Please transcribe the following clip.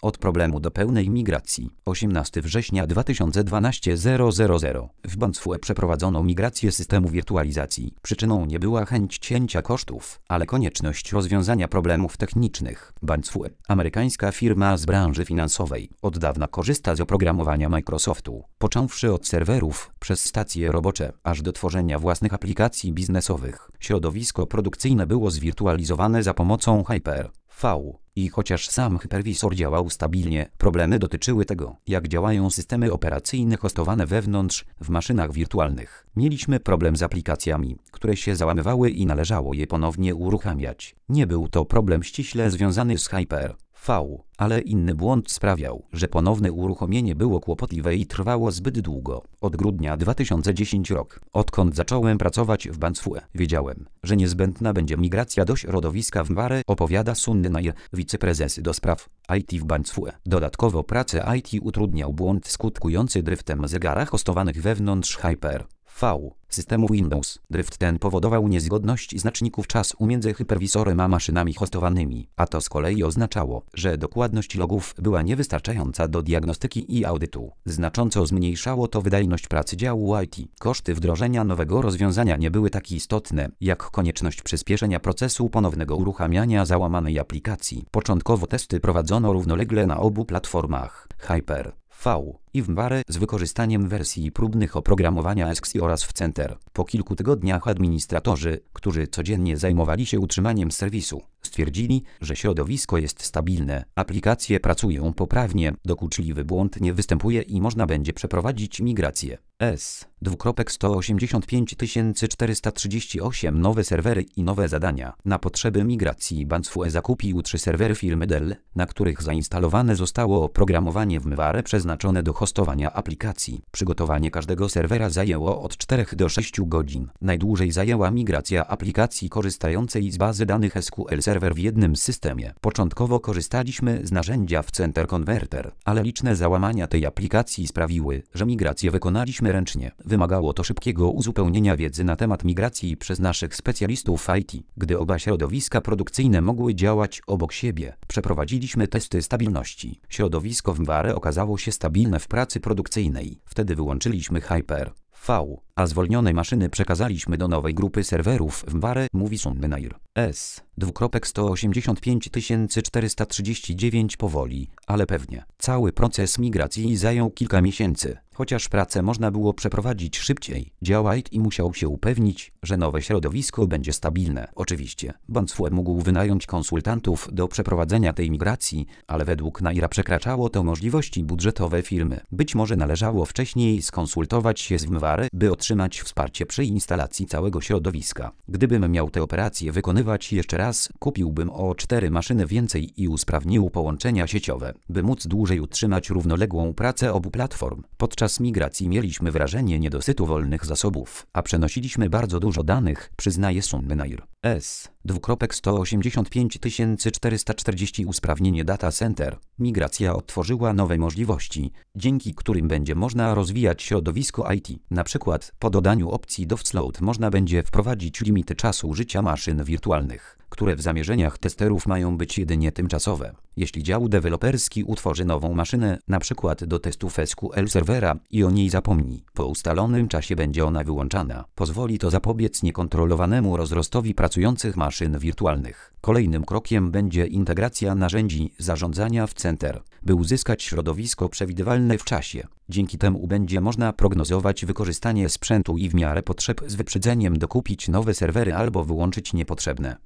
Od problemu do pełnej migracji. 18 września 2012 000. W Bandzfue przeprowadzono migrację systemu wirtualizacji. Przyczyną nie była chęć cięcia kosztów, ale konieczność rozwiązania problemów technicznych. Bandzfue, amerykańska firma z branży finansowej, od dawna korzysta z oprogramowania Microsoftu. Począwszy od serwerów, przez stacje robocze, aż do tworzenia własnych aplikacji biznesowych. Środowisko produkcyjne było zwirtualizowane za pomocą Hyper-V. I chociaż sam hypervisor działał stabilnie, problemy dotyczyły tego, jak działają systemy operacyjne hostowane wewnątrz, w maszynach wirtualnych. Mieliśmy problem z aplikacjami, które się załamywały i należało je ponownie uruchamiać. Nie był to problem ściśle związany z Hyper-V, ale inny błąd sprawiał, że ponowne uruchomienie było kłopotliwe i trwało zbyt długo. Od grudnia 2010 rok, odkąd zacząłem pracować w Bandzfue, wiedziałem, że niezbędna będzie migracja do środowiska w Mvare, opowiada Sunny Nair, wiceprezes do spraw IT w Bandzfue. Dodatkowo pracę IT utrudniał błąd skutkujący dryftem zegara hostowanych wewnątrz Hyper-V systemu Windows. Dryft ten powodował niezgodność znaczników czasu między hyperwisorem a maszynami hostowanymi, a to z kolei oznaczało, że dokładność logów była niewystarczająca do diagnostyki i audytu. Znacząco zmniejszało to wydajność pracy działu IT. Koszty wdrożenia nowego rozwiązania nie były tak istotne, jak konieczność przyspieszenia procesu ponownego uruchamiania załamanej aplikacji. Początkowo testy prowadzono równolegle na obu platformach Hyper-V i w Mvare z wykorzystaniem wersji próbnych oprogramowania ESXi oraz w Center. Po kilku tygodniach administratorzy, którzy codziennie zajmowali się utrzymaniem serwisu, stwierdzili, że środowisko jest stabilne, aplikacje pracują poprawnie, dokuczliwy błąd nie występuje i można będzie przeprowadzić migrację. S:185 nowe serwery i nowe zadania. Na potrzeby migracji Bandzfue zakupił 3 serwery firmy Dell, na których zainstalowane zostało oprogramowanie w Mvare przeznaczone do hostowania aplikacji. Przygotowanie każdego serwera zajęło od 4 do 6 godzin. Najdłużej zajęła migracja aplikacji korzystającej z bazy danych SQL Server w jednym systemie. Początkowo korzystaliśmy z narzędzia w Center Converter, ale liczne załamania tej aplikacji sprawiły, że migrację wykonaliśmy ręcznie. Wymagało to szybkiego uzupełnienia wiedzy na temat migracji przez naszych specjalistów IT. Gdy oba środowiska produkcyjne mogły działać obok siebie, przeprowadziliśmy testy stabilności. Środowisko w Mvare okazało się stabilne w pracy produkcyjnej. Wtedy wyłączyliśmy Hyper-V, a zwolnione maszyny przekazaliśmy do nowej grupy serwerów w Mvare, mówi Sunny Nair. S:185 powoli, ale pewnie. Cały proces migracji zajął kilka miesięcy. Chociaż pracę można było przeprowadzić szybciej, dział IT musiał się upewnić, że nowe środowisko będzie stabilne. Oczywiście, Bandzfue mógł wynająć konsultantów do przeprowadzenia tej migracji, ale według Naira przekraczało to możliwości budżetowe firmy. Być może należało wcześniej skonsultować się z Mvare, by otrzymać wsparcie przy instalacji całego środowiska. Gdybym miał tę operację wykonywać jeszcze raz, kupiłbym o 4 maszyny więcej i usprawnił połączenia sieciowe, by móc dłużej utrzymać równoległą pracę obu platform. Podczas migracji mieliśmy wrażenie niedosytu wolnych zasobów, a przenosiliśmy bardzo dużo danych, przyznaje Sunny Nair. S:185 usprawnienie data center. Migracja otworzyła nowe możliwości, dzięki którym będzie można rozwijać środowisko IT. Na przykład po dodaniu opcji DevSlow można będzie wprowadzić limity czasu życia maszyn wirtualnych, które w zamierzeniach testerów mają być jedynie tymczasowe. Jeśli dział deweloperski utworzy nową maszynę, na przykład do testów SQL Servera i o niej zapomni, po ustalonym czasie będzie ona wyłączana. Pozwoli to zapobiec niekontrolowanemu rozrostowi pracujących maszyn wirtualnych. Kolejnym krokiem będzie integracja narzędzi zarządzania w Center, by uzyskać środowisko przewidywalne w czasie. Dzięki temu będzie można prognozować wykorzystanie sprzętu i w miarę potrzeb z wyprzedzeniem dokupić nowe serwery albo wyłączyć niepotrzebne.